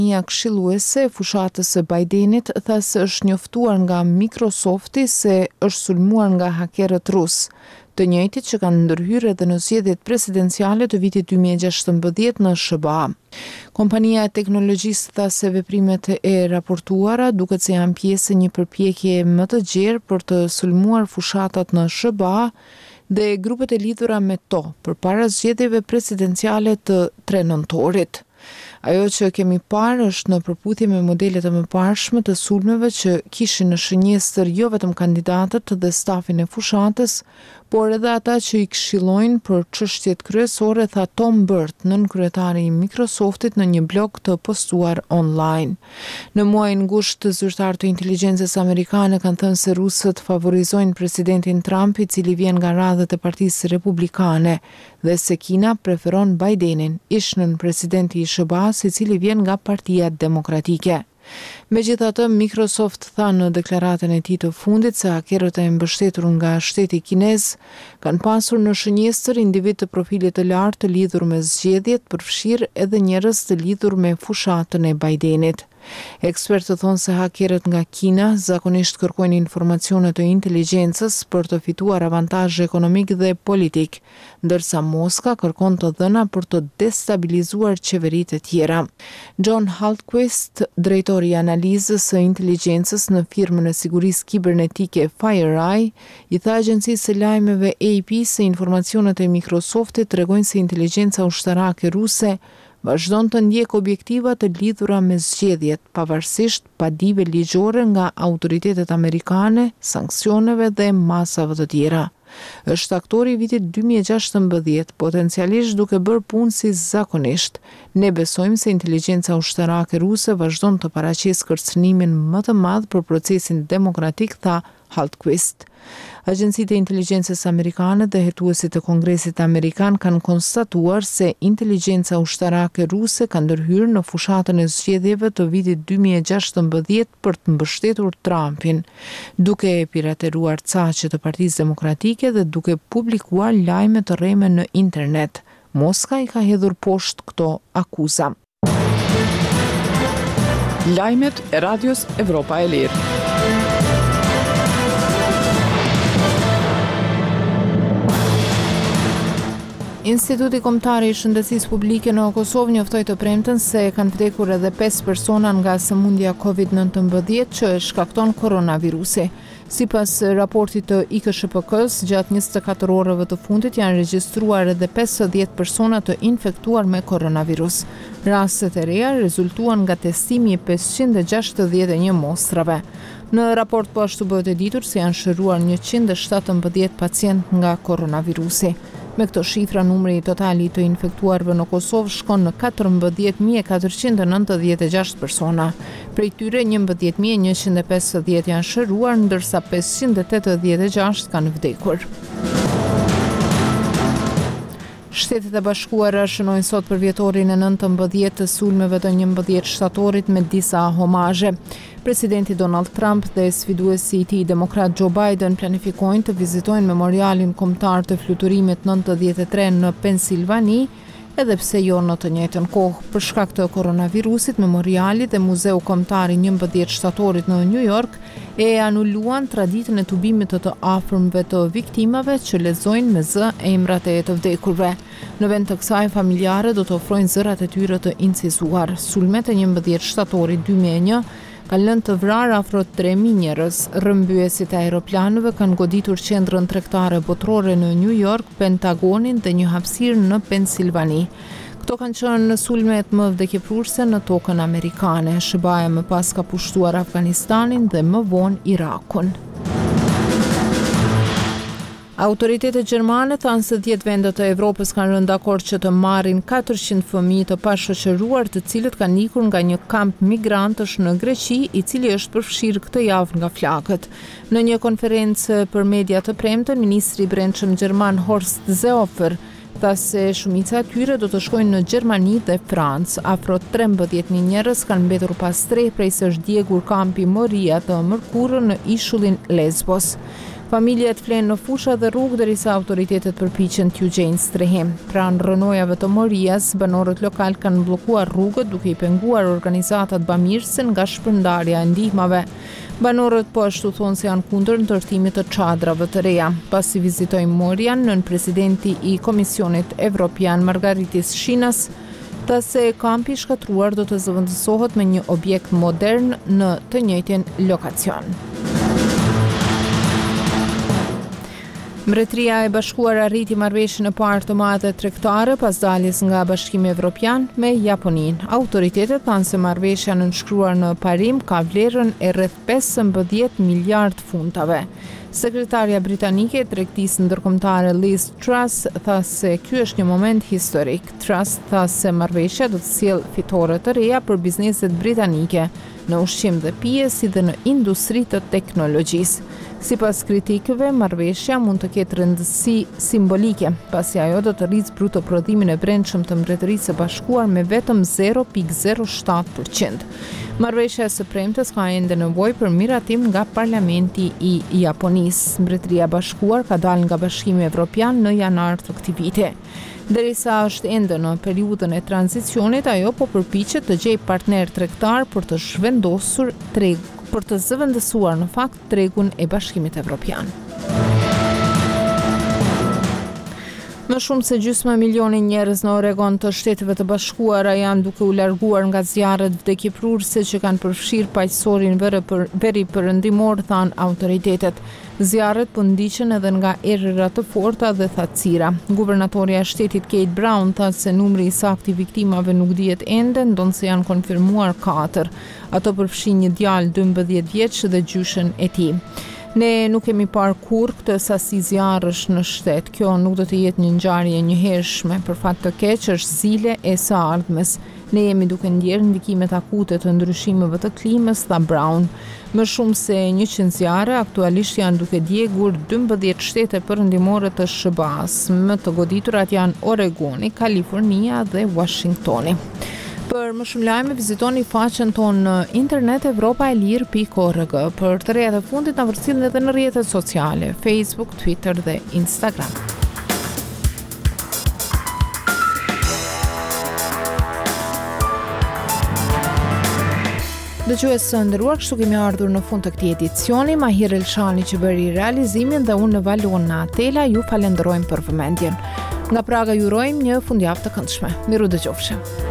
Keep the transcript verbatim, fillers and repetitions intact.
Kompania këshilluese e fushatës së Bidenit tha se është njoftuar nga Microsofti se është sulmuar nga hakerët rus, të njëjtit që kanë ndërhyrë edhe në zgjedhjet presidenciale të vitit dy mijë e gjashtëmbëdhjetë në S B A. Kompania e teknologjisë tha se veprimet e raportuara duket se janë pjesë e një përpjekje më të gjerë për të sulmuar fushatat në S B A dhe grupet e lidhura me to përpara zgjedhjeve presidenciale të tre nëntorit. Ajo që kemi parë është në përputhje me modelet e mëparshme të sulmeve që kishin në shënjestër jo vetëm kandidatët dhe stafin e fushatës, por edhe ata që i këshillojnë për çështjet kryesore, tha Tom Burt, nënkryetari i Microsoftit në një blog të postuar online. Në muajin gusht, zyrtarë të inteligjencës amerikane kanë thënë se rusët favorizojnë presidentin Trump, i cili vjen nga radhët e Partisë Republikane, dhe se Kina preferon Bidenin, ishnën presidenti i S B A-s, i cili vjen nga Partia Demokratike. Megjithatë, Microsoft tha në deklaratën e tij të fundit se hakerët e mbështetur nga shteti kinez kanë pasur në shënjestër individ të profilit të lartë të lidhur me zgjedhjet, përfshirë edhe njerëz të lidhur me fushatën e Bidenit. Ekspertët thonë se hakerët nga Kina zakonisht kërkojnë informacione të inteligjencës për të fituar avantazh ekonomik dhe politik, ndërsa Moska kërkon të dhëna për të destabilizuar qeveritë e tjera. John Haltquist, drejtori i analizës së inteligjencës në firmën e sigurisë kibernetike FireEye, i tha agjencisë së lajmeve A P se informacionet e Microsoftit tregojnë se inteligjenca ushtarake ruse vazhdon të ndjek objektiva të lidhura me zgjedhjet, pavarësisht padive ligjore nga autoritetet amerikane, sanksioneve dhe masave të tjera. Është aktori i vitit dy mijë e gjashtëmbëdhjetë, potencialisht duke bërë punë si zakonisht. Ne besojmë se inteligjenca ushtarake ruse vazhdon të paraqesë kërcënimin më të madh për procesin demokratik, tha Haltquist. Agjencitë e inteligjencës amerikane dhe hetuesit e Kongresit Amerikan kanë konstatuar se inteligjenca ushtarake ruse ka ndërhyrë në fushatën e zgjedhjeve të vitit dy mijë e gjashtëmbëdhjetë për të mbështetur Trumpin, duke e pirateruar caqet të Partisë Demokratike dhe duke publikuar lajme të rreme në internet. Moska i ka hedhur poshtë këto akuza. Lajmet e Radios Evropa e Lirë. Instituti Kombëtar i Shëndetësisë Publike në Kosovë njoftoi të premten se kanë vdekur edhe pesë persona nga sëmundja covid nëntëmbëdhjetë që e shkakton koronavirusi. Sipas raportit të I K S H P K-s, gjatë njëzet e katër orëve të fundit janë regjistruar edhe pesëdhjetë persona të infektuar me koronavirus. Rastet e reja rezultuan nga testimi i pesëqind e gjashtëdhjetë e një mostrave. Në raport po ashtu bëhet e ditur se janë shëruar njëqind e shtatëmbëdhjetë pacient nga koronavirusi. Me këto shifra, numri totali të infektuarve në Kosovë shkon në katërmbëdhjetë mijë e katërqind e nëntëdhjetë e gjashtë persona. Prej tyre njëmbëdhjetë mijë e njëqind e pesëdhjetë janë shëruar, ndërsa pesëqind e tetëdhjetë e gjashtë kanë vdekur. Shtetet e Bashkuara shënojnë sot për vjetorin e nëntëmbëdhjetë të sulmeve të njëmbëdhjetë shtatorit me disa homazhe. Presidenti Donald Trump dhe sfiduesi i tij demokrat Joe Biden planifikojnë të vizitojnë memorialin kombëtar të fluturimit nëntëdhjetë e tre në Pensilvani, edhe pse jo në të njëjtën kohë. Për shkak të koronavirusit, memoriali dhe Muzeu Kombëtar i njëmbëdhjetë shtatorit në New York e anuluan traditën e tubimit të të afërmve të viktimave që lexojnë me zë emrat e të vdekurve. Në vend të kësaj, familjarët do të ofrojnë zërat e tyre të incizuar. Sulmet e njëmbëdhjetë shtatorit dy mijë e një kanë lënë të vrarë afro tre mijë njerëz. Rrëmbyesit e aeroplanëve kanë goditur qendrën tregtare botërore në New York, Pentagonin dhe një hapësirë në Pensilvani. Këto kanë qenë sulmet më vdekjeprurse në tokën amerikane. S B A më pas ka pushtuar Afganistanin dhe më vonë Irakun. Autoritetet gjermane thanë se dhjetë vendet e Evropës kanë rënë dakord që të marrin katërqind fëmijë të pashoqëruar, të cilët kanë ikur nga një kamp migrantësh në Greqi, i cili është përfshirë këtë javë nga flakët. Në një konferencë për media të premten, ministri i brendshëm gjerman Horst Seehofer tha se shumica e tyre do të shkojnë në Gjermani dhe Francë. Afro trembëdhjetë mijë njerëz kanë mbetur pas tre prej së është djegur kampi Moria të Mërkurë në ishullin Lesbos. Familjet flenë në fusha dhe rrugë derisa autoritetet përpiqen t'ju gjejnë strehim. Pranë rënojave të Morias, banorët lokal kanë bllokuar rrugët duke i penguar organizatat bamirëse nga shpërndarja e ndihmave. Banorët po ashtu thonë se janë kundër ndërtimit të çadrave të reja. Pasi vizitoi Morian, nën presidenti i Komisionit Evropian Margaritis Shinas tha se kampi i shkatruar do të zëvendësohet me një objekt modern në të njëjtin lokacion. Mbretëria e Bashkuar arriti marrëveshjen e parë të madhe tregtare pas daljes nga Bashkimi Evropian me Japoninë. Autoritetet thanë se marrëveshja nënshkruar në parim ka vlerën e rreth pesëmbëdhjetë miliard funtave. Sekretarja britanike e tregtisë ndërkombëtare Liz Truss tha se ky është një moment historik. Truss tha se marrëveshja do të sjellë fitore të reja për bizneset britanike në ushqim dhe pije si dhe në industri të teknologjisë. Sipas kritikëve, marrëveshja mund të ketë rëndësi simbolike, pasi ajo do të rrisë bruto prodhimin e brendshëm të Mbretërisë së Bashkuar me vetëm zero pikë zero shtatë përqind. Marrëveshja e së premtes ka ende nevojë për miratim nga Parlamenti i Japonisë. Mbretëria e Bashkuar ka dalë nga Bashkimi Evropian në janar të këtij viti. Derisa është ende në periudhën e tranzicionit, ajo po përpiqet të gjejë partner tregtar për të zhvendosur treg për të zëvendësuar në fakt tregun e Bashkimit Evropian. Më shumë se gjysmë milioni njerëz në Oregon të Shteteve të Bashkuara janë duke u larguar nga zjarret vdekjeprurëse që kanë përfshirë paqësorin veri perëndimor, than autoritetet. Zjarret po ndiqen edhe nga errëra të forta dhe thatësira. Guvernatorja e shtetit Kate Brown tha se numri i saktë i viktimave nuk dihet ende, ndonse janë konfirmuar katër. Ato përfshin një djalë dymbëdhjetë vjeç dhe gjyshen e tij. Ne nuk kemi parë kurrë këtë sasi zjarrësh në shtet. Kjo nuk do të jetë një ngjarje e njëhershme. Për fat të keq është zile e së ardhmes. Ne jemi duke ndjerë ndikimet akute të ndryshimeve të klimës, tha Brown. Më shumë se njëqind zjarre aktualisht janë duke djegur dymbëdhjetë shtete perëndimore të S B A-s. Më të goditurat janë Oregoni, Kalifornia dhe Washingtoni. Për më shumë lajme, vizitoni faqen tonë në internet evropaelir pikë org. Për të rejat e fundit na përcjellni edhe në rrjetet sociale, Facebook, Twitter dhe Instagram. Dëgjues së nderuar, kështu kemi ardhur në fund të këtij edicioni. Mahir Elshani që bëri realizimin dhe unë në Valona Atela ju falenderojmë për vëmendjen. Nga Praga ju urojmë një fundjavë të këndshme. Miru dëgjofshim.